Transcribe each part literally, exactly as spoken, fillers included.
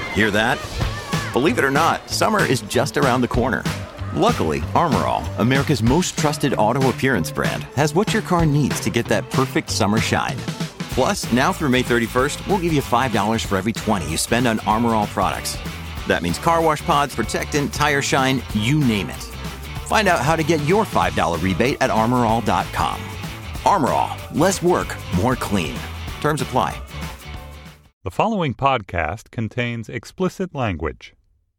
Hear that? Believe it or not, summer is just around the corner. Luckily, Armor All, America's most trusted auto appearance brand, has what your car needs to get that perfect summer shine. Plus, now through May thirty-first, we'll give you five dollars for every twenty you spend on Armor All products. That means car wash pods, protectant, tire shine, you name it. Find out how to get your five dollars rebate at armor all dot com. Armor All, less work, more clean. Terms apply. The following podcast contains explicit language.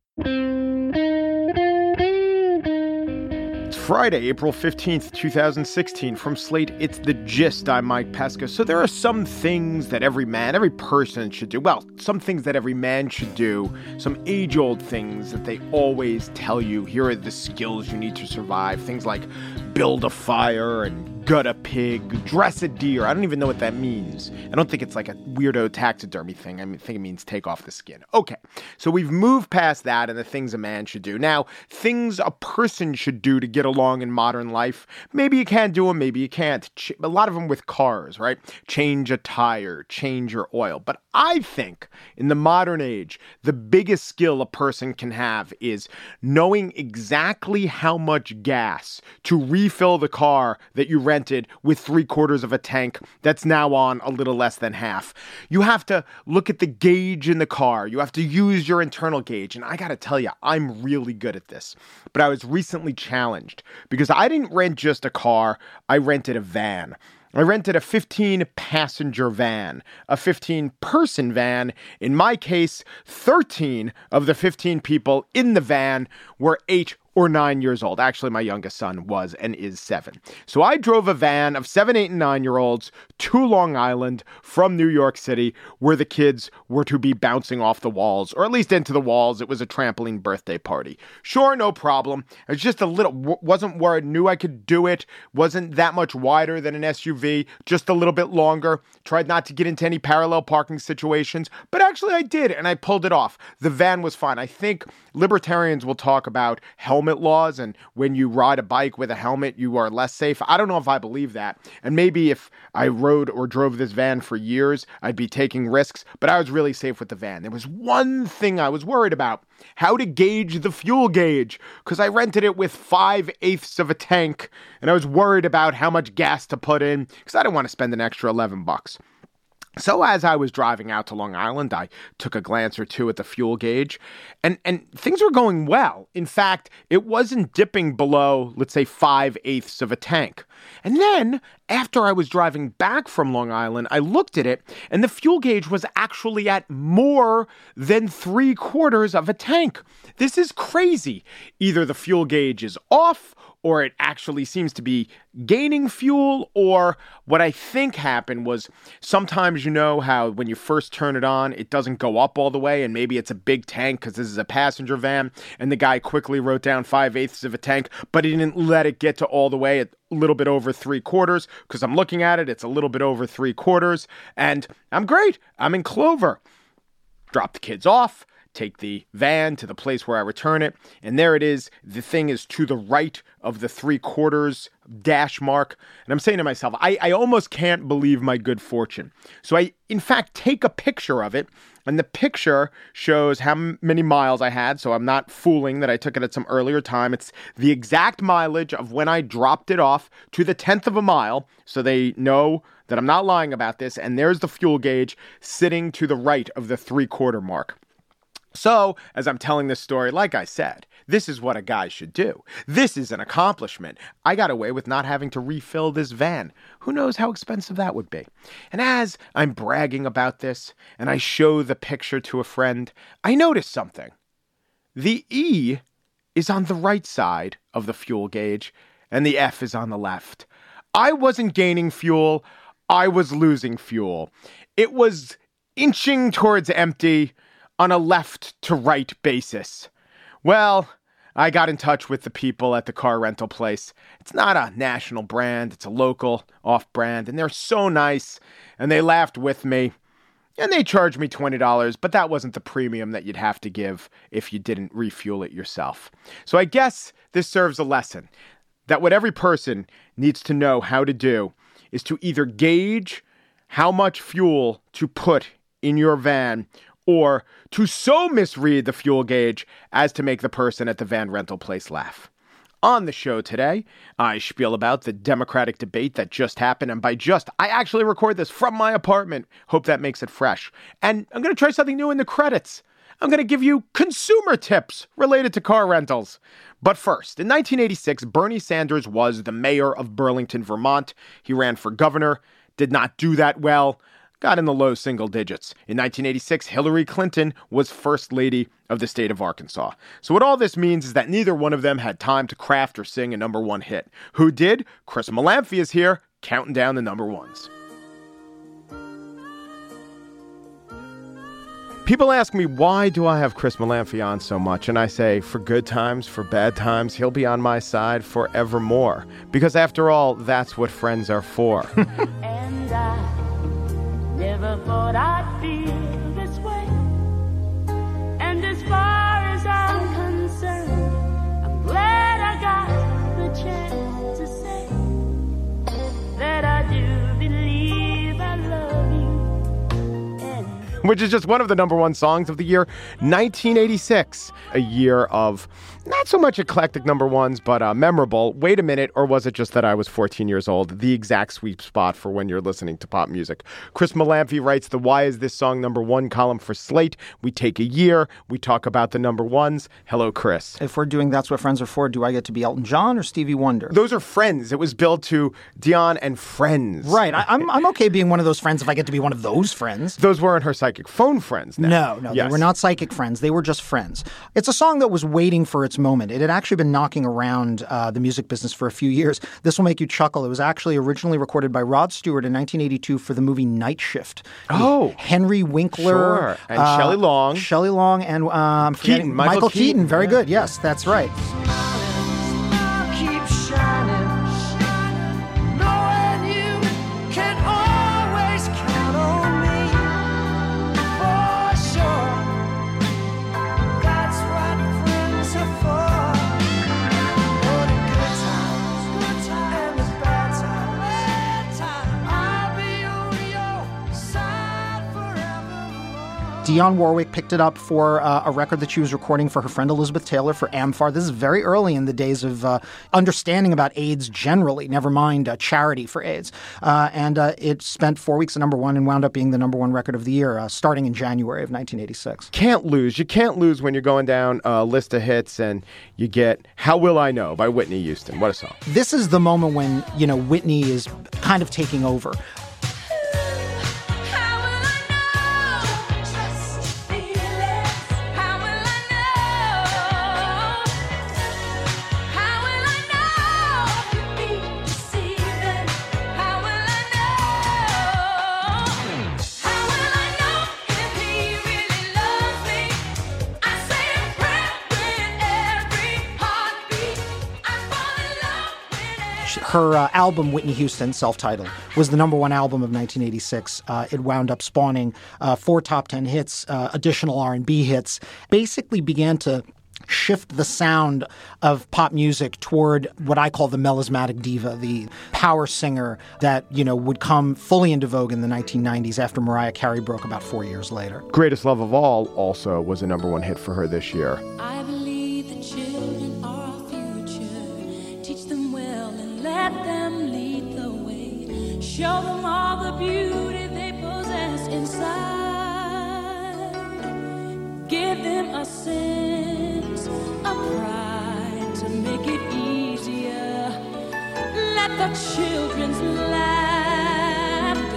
It's Friday, April fifteenth, twenty sixteen. From Slate, it's The Gist. I'm Mike Pesca. So there are some things that every man, every person should do. Well, some things that every man should do. Some age-old things that they always tell you. Here are the skills you need to survive. Things like build a fire and gut a pig, dress a deer. I don't even know what that means. I don't think it's like a weirdo taxidermy thing. I mean, I think it means take off the skin. Okay, so we've moved past that and the things a man should do. Now, things a person should do to get along in modern life. Maybe you can do them, maybe you can't. Ch- a lot of them with cars, right? Change a tire, change your oil. But I think in the modern age, the biggest skill a person can have is knowing exactly how much gas to refill the car that you rented with three quarters of a tank that's now on a little less than half. You have to look at the gauge in the car. You have to use your internal gauge. And I got to tell you, I'm really good at this. But I was recently challenged because I didn't rent just a car. I rented a van. I rented a fifteen passenger van, a fifteen person van. In my case, thirteen of the fifteen people in the van were eight or nine years old. Actually, my youngest son was and is seven. So I drove a van of seven, eight, and nine-year-olds to Long Island from New York City, where the kids were to be bouncing off the walls, or at least into the walls. It was a trampoline birthday party. Sure, no problem. It was just a little, wasn't where I knew I could do it. Wasn't that much wider than an S U V, just a little bit longer. Tried not to get into any parallel parking situations, but actually I did, and I pulled it off. The van was fine. I think libertarians will talk about helmet laws, and when you ride a bike with a helmet, you are less safe. I don't know if I believe that. And maybe if I rode or drove this van for years, I'd be taking risks, but I was really safe with the van. There was one thing I was worried about: how to gauge the fuel gauge, because I rented it with five eighths of a tank, and I was worried about how much gas to put in, because I didn't want to spend an extra eleven bucks. So as I was driving out to Long Island, I took a glance or two at the fuel gauge, and, and things were going well. In fact, it wasn't dipping below, let's say, five eighths of a tank. And then, after I was driving back from Long Island, I looked at it, and the fuel gauge was actually at more than three quarters of a tank. This is crazy. Either the fuel gauge is off, or it actually seems to be gaining fuel, or what I think happened was sometimes, you know how when you first turn it on, it doesn't go up all the way, and maybe it's a big tank because this is a passenger van, and the guy quickly wrote down five eighths of a tank, but he didn't let it get to all the way at a little bit over three quarters, because I'm looking at it, it's a little bit over three quarters, and I'm great. I'm in Clover. Drop the kids off. Take the van to the place where I return it, and there it is. The thing is to the right of the three quarters dash mark. And I'm saying to myself, I, I almost can't believe my good fortune. So I, in fact, take a picture of it, and the picture shows how m- many miles I had. So I'm not fooling that I took it at some earlier time. It's the exact mileage of when I dropped it off to the tenth of a mile. So they know that I'm not lying about this. And there's the fuel gauge sitting to the right of the three quarter mark. So, as I'm telling this story, like I said, this is what a guy should do. This is an accomplishment. I got away with not having to refill this van. Who knows how expensive that would be? And as I'm bragging about this, and I show the picture to a friend, I notice something. The E is on the right side of the fuel gauge, and the F is on the left. I wasn't gaining fuel. I was losing fuel. It was inching towards empty on a left to right basis. Well, I got in touch with the people at the car rental place. It's not a national brand. It's a local off-brand, and they're so nice, and they laughed with me, and they charged me twenty dollars, but that wasn't the premium that you'd have to give if you didn't refuel it yourself. So I guess this serves a lesson that what every person needs to know how to do is to either gauge how much fuel to put in your van, or to so misread the fuel gauge as to make the person at the van rental place laugh. On the show today, I spiel about the Democratic debate that just happened. And by just, I actually record this from my apartment. Hope that makes it fresh. And I'm going to try something new in the credits. I'm going to give you consumer tips related to car rentals. But first, in nineteen eighty-six, Bernie Sanders was the mayor of Burlington, Vermont. He ran for governor, did not do that well, got in the low single digits. In nineteen eighty-six, Hillary Clinton was first lady of the state of Arkansas. So what all this means is that neither one of them had time to craft or sing a number one hit. Who did? Chris Molanphy is here, counting down the number ones. People ask me, why do I have Chris Molanphy on so much? And I say, for good times, for bad times, he'll be on my side forevermore. Because after all, that's what friends are for. And I never thought I'd feel this way. And as far as I'm concerned, I'm glad I got the chance to say that I do believe I love you. Which is just one of the number one songs of the year, nineteen eighty-six, a year of not so much eclectic number ones, but uh, memorable. Wait a minute, or was it just that I was fourteen years old? The exact sweet spot for when you're listening to pop music. Chris Molanphy writes the Why Is This Song Number One column for Slate. We take a year. We talk about the number ones. Hello, Chris. If we're doing That's What Friends Are For, do I get to be Elton John or Stevie Wonder? Those are friends. It was billed to Dion and Friends. Right. I, I'm I'm okay being one of those friends if I get to be one of those friends. Those weren't her psychic phone friends now. No, no, yes. They were not psychic friends. They were just friends. It's a song that was waiting for its moment. It had actually been knocking around uh, the music business for a few years. This will make you chuckle. It was actually originally recorded by Rod Stewart in nineteen eighty-two for the movie Night Shift. Oh. Henry Winkler. Sure. And uh, Shelley Long. Shelley Long and um, Keaton. Michael, Michael Keaton. Keaton. Very yeah. good. Yes, that's right. Keep shining, knowing you can always count on me. For sure, that's what friends are for. For the good times, good times, and the bad times, bad times. I'll be on your side forevermore. Dionne Warwick picked it up for uh, a record that she was recording for her friend Elizabeth Taylor for Amfar. This is very early in the days of uh, understanding about AIDS generally, never mind uh, charity for AIDS. Uh, and uh, it spent four weeks at number one and wound up being the number one record of the year, uh, starting in January of nineteen eighty-six. Can't lose. You can't lose when you're going down a list of hits and you get How Will I Know by Whitney Houston. What a song. This is the moment when, you know, Whitney is kind of taking over. Her uh, album, Whitney Houston, self-titled, was the number one album of nineteen eighty-six. Uh, it wound up spawning uh, four top ten hits, uh, additional R and B hits, basically began to shift the sound of pop music toward what I call the melismatic diva, the power singer that, you know, would come fully into vogue in the nineteen nineties after Mariah Carey broke about four years later. Greatest Love of All also was a number one hit for her this year. I believe the children are our future. Teach them well and let them lead the way. Show them all the beauty they possess inside. Give them a sense of pride to make it easier. Let the children's laughter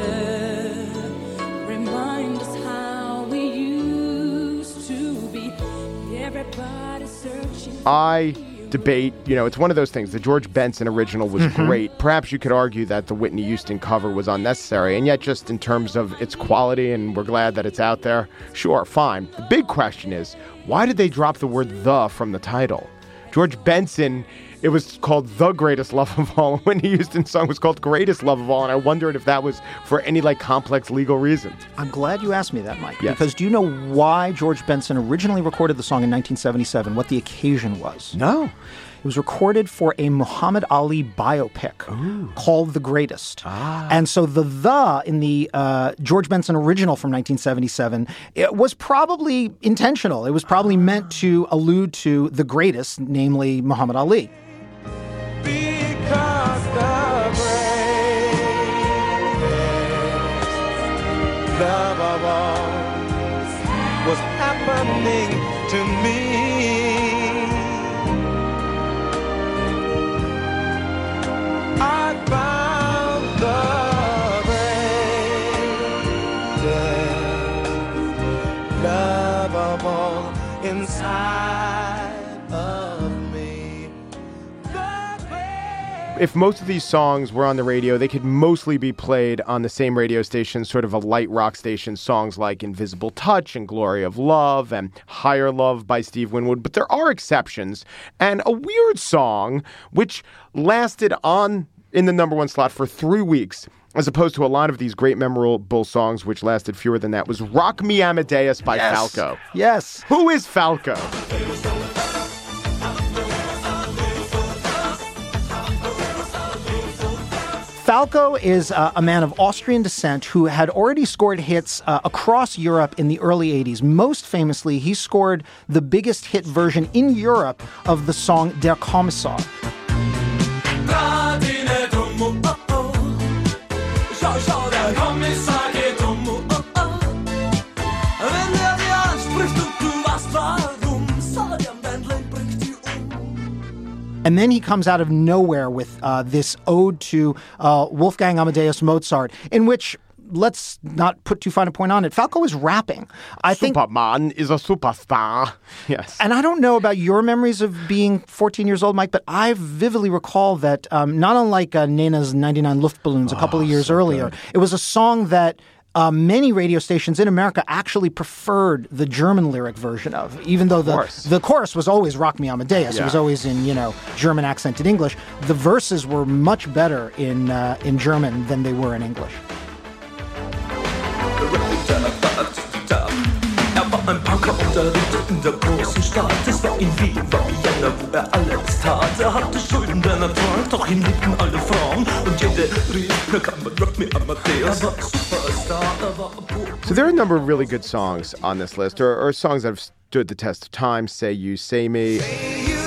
remind us how we used to be. Everybody searching. I debate, you know, it's one of those things. The George Benson original was mm-hmm. great. Perhaps you could argue that the Whitney Houston cover was unnecessary, and yet just in terms of its quality, and we're glad that it's out there, sure, fine. The big question is, why did they drop the word "the" from the title? George Benson, it was called The Greatest Love of All. Whitney Houston's song was called Greatest Love of All, and I wondered if that was for any, like, complex legal reasons. I'm glad you asked me that, Mike, yes. Because do you know why George Benson originally recorded the song in nineteen seventy-seven, what the occasion was? No. It was recorded for a Muhammad Ali biopic Ooh. called The Greatest. Ah. And so the the in the uh, George Benson original from nineteen seventy-seven, it was probably intentional. It was probably ah. meant to allude to the greatest, namely Muhammad Ali. Because the greatest love of all was happening to me. I found the greatest love of all inside of me. If most of these songs were on the radio, they could mostly be played on the same radio station, sort of a light rock station, songs like Invisible Touch and Glory of Love and Higher Love by Steve Winwood. But there are exceptions, and a weird song which lasted on in the number one slot for three weeks, as opposed to a lot of these great memorable songs which lasted fewer than that, was Rock Me Amadeus by yes. Falco. Yes. Who is Falco? Falco is uh, a man of Austrian descent who had already scored hits uh, across Europe in the early eighties. Most famously, he scored the biggest hit version in Europe of the song Der Kommissar. And then he comes out of nowhere with uh, this ode to uh, Wolfgang Amadeus Mozart, in which, let's not put too fine a point on it, Falco is rapping. I think Superman is a superstar. Yes. And I don't know about your memories of being fourteen years old, Mike, but I vividly recall that um, not unlike uh, Nena's ninety-nine Luftballons a couple oh, of years so earlier, good. It was a song that Uh, many radio stations in America actually preferred the German lyric version of, even though the chorus. the chorus was always Rock Me Amadeus. Yeah. It was always in, you know, German accented English. The verses were much better in uh, in German than they were in English. Er war ein Punker unterrichtet in der großen Stadt. Es war in Wien, war Vienna, wo er alles tat. Er hatte Schulden, denn er trank, doch ihn liebten alle Frauen. Und jede rief, na kann man Rock Me Amadeus. Er war Superstar, er war So there are a number of really good songs on this list, or, or songs that have stood the test of time. Say You, Say Me. Say you,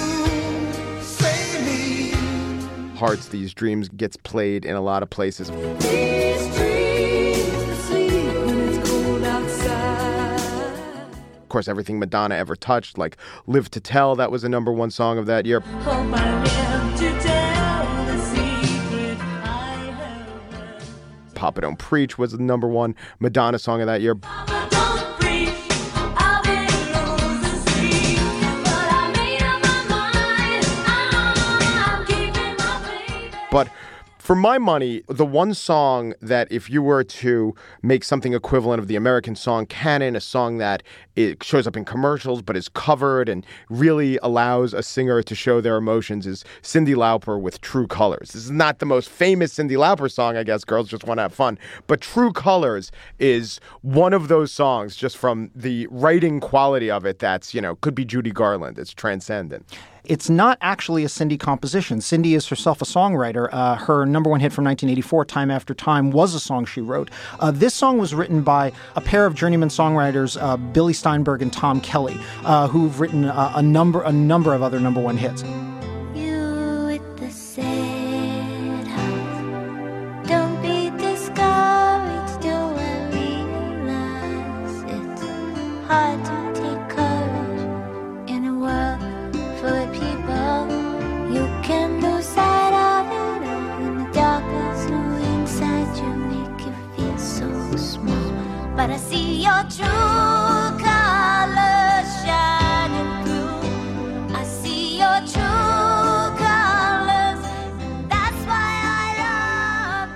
say me. Hearts, These Dreams gets played in a lot of places. These dreams that sleep when it's cold outside. Of course, everything Madonna ever touched, like Live to Tell, that was a number one song of that year. Hope I live to tell the secret I have learned. Papa Don't Preach was the number one Madonna song of that year. Papa don't preach, I've been losing sleep, but I made up my mind, I'm keeping my faith. But for my money, the one song that if you were to make something equivalent of the American song canon, a song that it shows up in commercials but is covered and really allows a singer to show their emotions, is Cyndi Lauper with True Colors. This is not the most famous Cyndi Lauper song, I guess. Girls just want to have fun. But True Colors is one of those songs, just from the writing quality of it, that's, you know, could be Judy Garland. It's transcendent. It's not actually a Cyndi composition. Cyndi is herself a songwriter. Uh, her number one hit from nineteen eighty-four, Time After Time, was a song she wrote. Uh, this song was written by a pair of journeyman songwriters, uh, Billy Steinberg and Tom Kelly, uh, who've written uh, a number a number of other number one hits. You with the sad heart, don't be discouraged, do I realize it's hard to take courage in a world full of people. You can lose sight of it all, and the darkness who inside you make you feel so small. But I see your true colors shining through. I see your true colors, and that's why I love you so.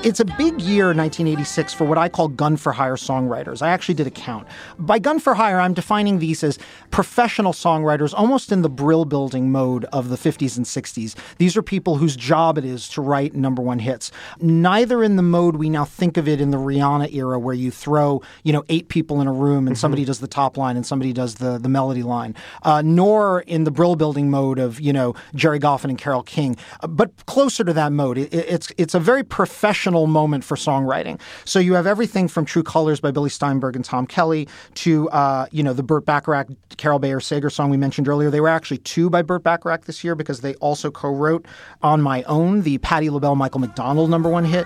It's a big year, nineteen eighty-six, for what I call gun-for-hire songwriters. I actually did a count. By gun-for-hire, I'm defining these as professional songwriters, almost in the brill-building mode of the fifties and sixties. These are people whose job it is to write number one hits. Neither in the mode we now think of it in the Rihanna era, where you throw, you know, eight people in a room and mm-hmm. somebody does the top line and somebody does the, the melody line, uh, nor in the brill-building mode of, you know, Jerry Goffin and Carole King, uh, but closer to that mode. It, it's, it's a very professional moment for songwriting. So you have everything from True Colors by Billy Steinberg and Tom Kelly to, uh, you know, the Burt Bacharach, Carol Bayer Sager song we mentioned earlier. They were actually two by Burt Bacharach this year because they also co-wrote On My Own, the Patti LaBelle, Michael McDonald number one hit.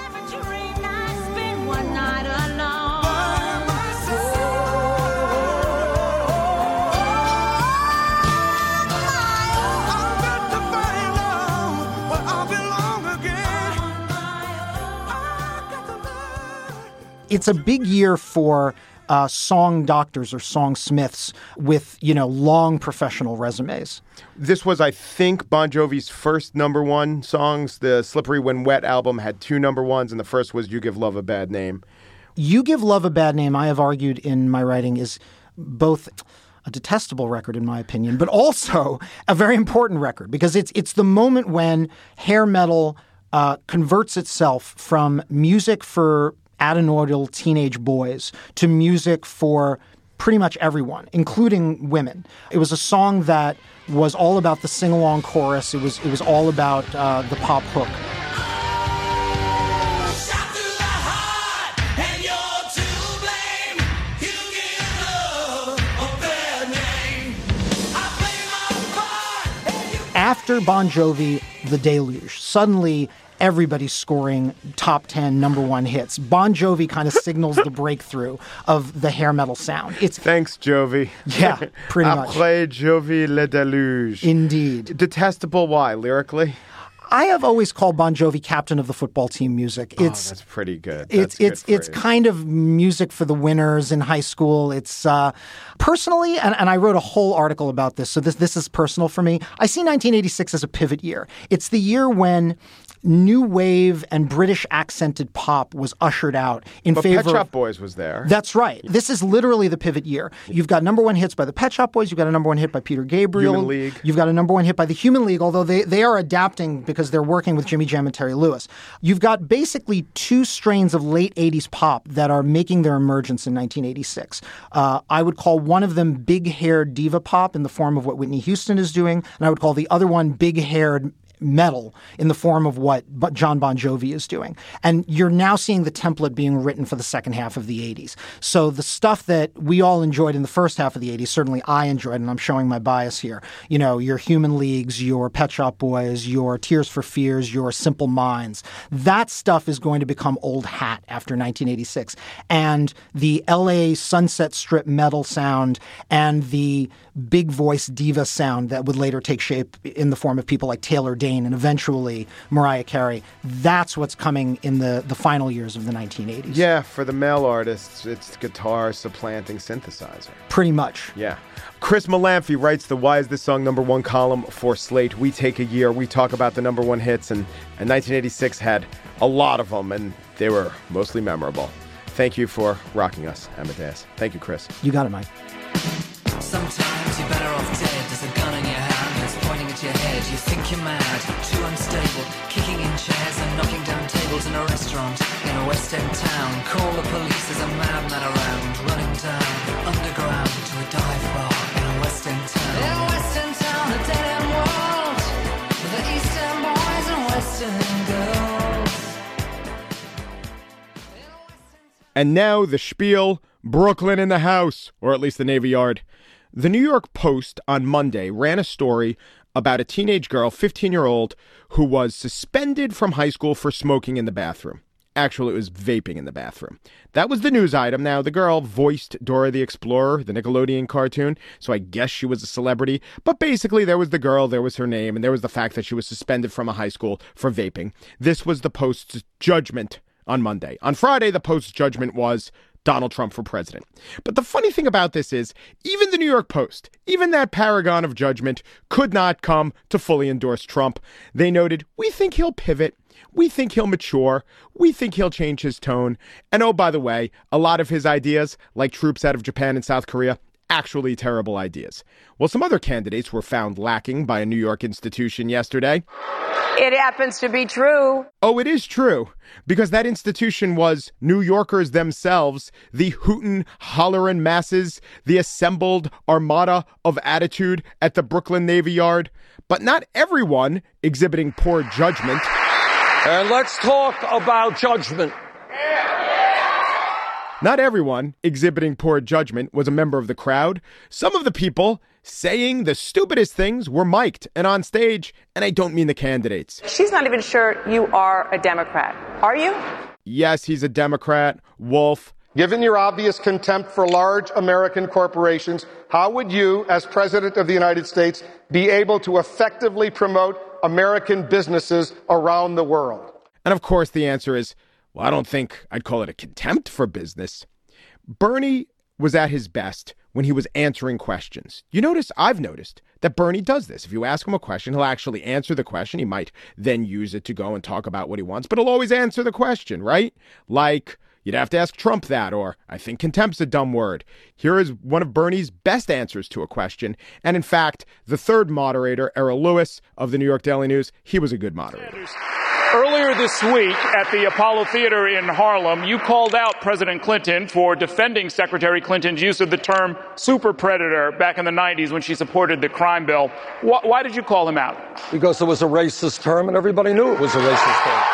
It's a big year for uh, song doctors or song smiths with, you know, long professional resumes. This was, I think, Bon Jovi's first number one songs. The Slippery When Wet album had two number ones, and the first was You Give Love a Bad Name. You Give Love a Bad Name, I have argued in my writing, is both a detestable record, in my opinion, but also a very important record because it's it's the moment when hair metal uh, converts itself from music for adenoidal teenage boys to music for pretty much everyone, including women. It was a song that was all about the sing-along chorus. It was it was all about uh, the pop hook. After Bon Jovi, The Deluge, suddenly everybody's scoring top ten number one hits. Bon Jovi kind of signals the breakthrough of the hair metal sound. It's Thanks, Jovi. Yeah, pretty much. Après Jovi, Le Deluge. Indeed. Detestable, why? Lyrically? I have always called Bon Jovi captain of the football team music. It's, oh, that's pretty good. It's that's good it's it's kind of music for the winners in high school. It's uh, personally, and, and I wrote a whole article about this, so this this is personal for me. I see nineteen eighty-six as a pivot year. It's the year when new wave and British accented pop was ushered out in but favor Pet Shop of, Boys was there. That's right. This is literally the pivot year. You've got number one hits by the Pet Shop Boys. You've got a number one hit by Peter Gabriel. Human League. You've got a number one hit by the Human League, although they, they are adapting because they're working with Jimmy Jam and Terry Lewis. You've got basically two strains of late eighties pop that are making their emergence in nineteen eighty-six. Uh, I would call one of them big-haired diva pop in the form of what Whitney Houston is doing, and I would call the other one big-haired metal in the form of what John Bon Jovi is doing. And you're now seeing the template being written for the second half of the eighties. So the stuff that we all enjoyed in the first half of the eighties, certainly I enjoyed, and I'm showing my bias here, you know, your Human Leagues, your Pet Shop Boys, your Tears for Fears, your Simple Minds, that stuff is going to become old hat after nineteen eighty-six. And the L A Sunset Strip metal sound and the big voice diva sound that would later take shape in the form of people like Taylor Dayne and eventually Mariah Carey. That's what's coming in the, the final years of the nineteen eighties. Yeah, for the male artists, it's guitar supplanting synthesizer. Pretty much. Yeah. Chris Malamphy writes the Why Is This Song Number One column for Slate. We take a year, we talk about the number one hits, and, and nineteen eighty-six had a lot of them, and they were mostly memorable. Thank you for rocking us, Amadeus. Thank you, Chris. You got it, Mike. Sometimes you're better off dead. There's a gun in your hand that's pointing at your head. You think you're mad, too unstable, kicking in chairs and knocking down tables in a restaurant in a West End town. Call the police, there's a madman around, running down underground to a dive bar in a West End town. In a West End town, a dead end world, with the East End boys and West End girls. And now the spiel, Brooklyn in the house, or at least the Navy Yard. The New York Post on Monday ran a story about a teenage girl, fifteen-year-old, who was suspended from high school for smoking in the bathroom. Actually, it was vaping in the bathroom. That was the news item. Now, the girl voiced Dora the Explorer, the Nickelodeon cartoon, so I guess she was a celebrity. But basically, there was the girl, there was her name, and there was the fact that she was suspended from a high school for vaping. This was the Post's judgment on Monday. On Friday, the Post's judgment was Donald Trump for president. But the funny thing about this is, even the New York Post, even that paragon of judgment, could not come to fully endorse Trump. They noted, we think he'll pivot. We think he'll mature. We think he'll change his tone. And oh, by the way, a lot of his ideas, like troops out of Japan and South Korea, actually terrible ideas. Well, some other candidates were found lacking by a New York institution yesterday. It happens to be true. Oh, it is true, because that institution was New Yorkers themselves, the hootin', hollerin' masses, the assembled armada of attitude at the Brooklyn Navy Yard. But not everyone exhibiting poor judgment. And let's talk about judgment. Not everyone exhibiting poor judgment was a member of the crowd. Some of the people saying the stupidest things were mic'd and on stage, and I don't mean the candidates. She's not even sure you are a Democrat. Are you? Yes, he's a Democrat. Wolf. Given your obvious contempt for large American corporations, how would you, as President of the United States, be able to effectively promote American businesses around the world? And of course, the answer is, well, I don't think I'd call it a contempt for business. Bernie was at his best when he was answering questions. You notice, I've noticed that Bernie does this. If you ask him a question, he'll actually answer the question. He might then use it to go and talk about what he wants, but he'll always answer the question, right? Like, you'd have to ask Trump that, or I think contempt's a dumb word. Here is one of Bernie's best answers to a question. And in fact, the third moderator, Errol Lewis of the New York Daily News, he was a good moderator. Earlier this week at the Apollo Theater in Harlem, you called out President Clinton for defending Secretary Clinton's use of the term super predator back in the nineties when she supported the crime bill. Why, why did you call him out? Because it was a racist term and everybody knew it was a racist term.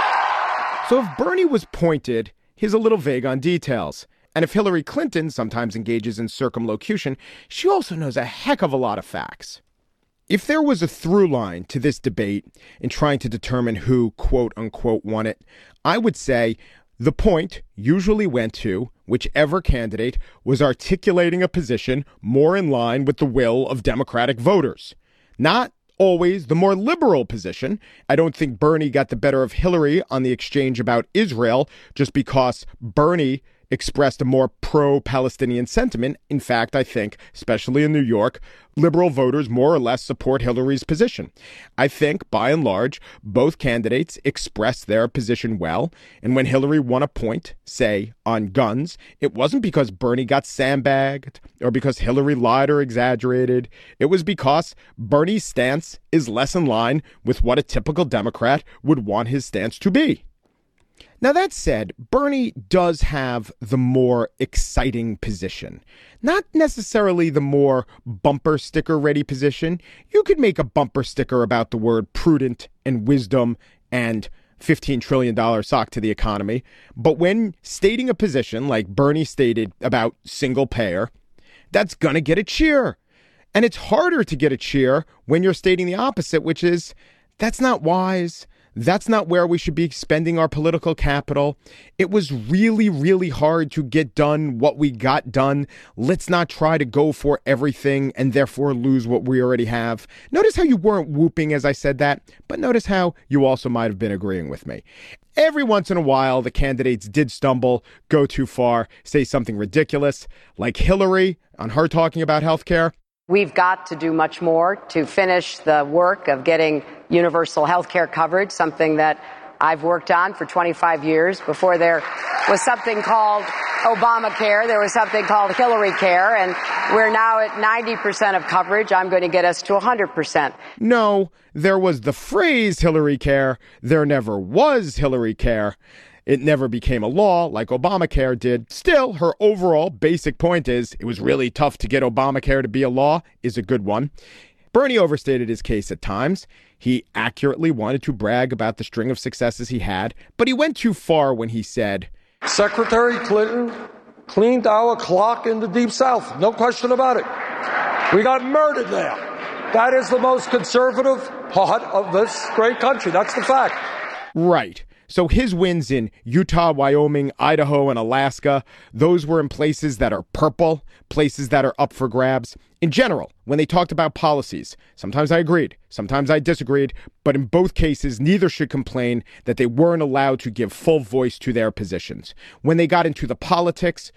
So if Bernie was pointed, he's a little vague on details. And if Hillary Clinton sometimes engages in circumlocution, she also knows a heck of a lot of facts. If there was a through line to this debate in trying to determine who, quote unquote, won it, I would say the point usually went to whichever candidate was articulating a position more in line with the will of Democratic voters. Not always the more liberal position. I don't think Bernie got the better of Hillary on the exchange about Israel just because Bernie expressed a more pro-Palestinian sentiment. In fact, I think, especially in New York, liberal voters more or less support Hillary's position. I think, by and large, both candidates expressed their position well. And when Hillary won a point, say, on guns, it wasn't because Bernie got sandbagged or because Hillary lied or exaggerated. It was because Bernie's stance is less in line with what a typical Democrat would want his stance to be. Now, that said, Bernie does have the more exciting position, not necessarily the more bumper sticker ready position. You could make a bumper sticker about the word prudent and wisdom and fifteen trillion dollars sock to the economy. But when stating a position like Bernie stated about single payer, that's going to get a cheer. And it's harder to get a cheer when you're stating the opposite, which is that's not wise. That's not where we should be spending our political capital. It was really, really hard to get done what we got done. Let's not try to go for everything and therefore lose what we already have. Notice how you weren't whooping as I said that, but notice how you also might have been agreeing with me. Every once in a while, the candidates did stumble, go too far, say something ridiculous, like Hillary on her talking about healthcare. We've got to do much more to finish the work of getting universal health care coverage, something that I've worked on for twenty-five years. Before there was something called Obamacare, there was something called Hillary Care, and we're now at ninety percent of coverage. I'm going to get us to one hundred percent. No, there was the phrase Hillary Care. There never was Hillary Care. It never became a law like Obamacare did. Still, her overall basic point is it was really tough to get Obamacare to be a law is a good one. Bernie overstated his case at times. He accurately wanted to brag about the string of successes he had, but he went too far when he said, Secretary Clinton cleaned our clock in the Deep South. No question about it. We got murdered there. That is the most conservative part of this great country. That's the fact. Right. So his wins in Utah, Wyoming, Idaho, and Alaska, those were in places that are purple, places that are up for grabs. In general, when they talked about policies, sometimes I agreed, sometimes I disagreed, but in both cases, neither should complain that they weren't allowed to give full voice to their positions. When they got into the politics,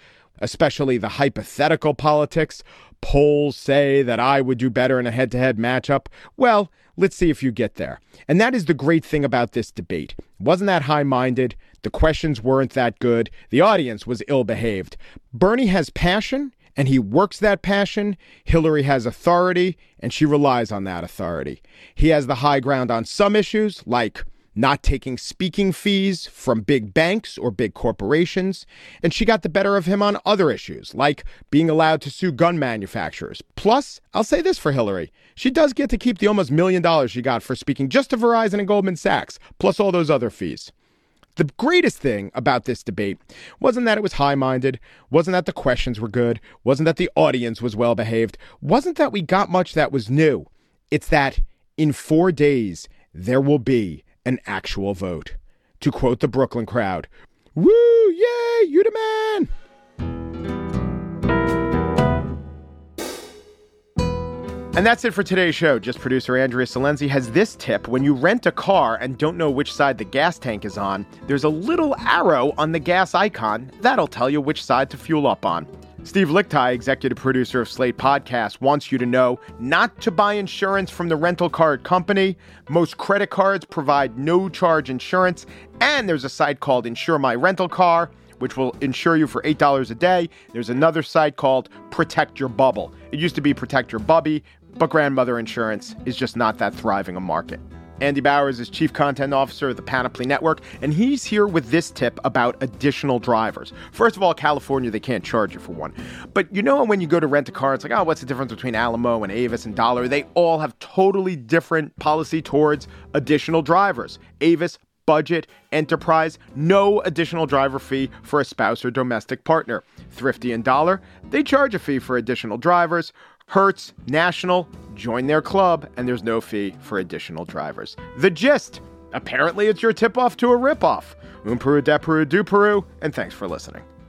especially the hypothetical politics. Polls say that I would do better in a head-to-head matchup. Well, let's see if you get there. And that is the great thing about this debate. It wasn't that high-minded. The questions weren't that good. The audience was ill-behaved. Bernie has passion, and he works that passion. Hillary has authority, and she relies on that authority. He has the high ground on some issues, like not taking speaking fees from big banks or big corporations. And she got the better of him on other issues, like being allowed to sue gun manufacturers. Plus, I'll say this for Hillary. She does get to keep the almost million dollars she got for speaking just to Verizon and Goldman Sachs, plus all those other fees. The greatest thing about this debate wasn't that it was high-minded, wasn't that the questions were good, wasn't that the audience was well-behaved, wasn't that we got much that was new. It's that in four days, there will be an actual vote. To quote the Brooklyn crowd, "Woo, yay, you the man!" And that's it for today's show. Just producer Andrea Salenzi has this tip. When you rent a car and don't know which side the gas tank is on, there's a little arrow on the gas icon that'll tell you which side to fuel up on. Steve Lickteig, executive producer of Slate Podcast, wants you to know not to buy insurance from the rental car company. Most credit cards provide no-charge insurance, and there's a site called Insure My Rental Car, which will insure you for eight dollars a day. There's another site called Protect Your Bubble. It used to be Protect Your Bubby, but grandmother insurance is just not that thriving a market. Andy Bowers is Chief Content Officer of the Panoply Network, and he's here with this tip about additional drivers. First of all, California, they can't charge you for one. But you know when you go to rent a car, it's like, oh, what's the difference between Alamo and Avis and Dollar? They all have totally different policy towards additional drivers. Avis, budget, enterprise, no additional driver fee for a spouse or domestic partner. Thrifty and Dollar, they charge a fee for additional drivers. Hertz, National, join their club, and there's no fee for additional drivers. The Gist. Apparently, it's your tip-off to a rip-off. Un Peru, de Peru, du Peru, and thanks for listening.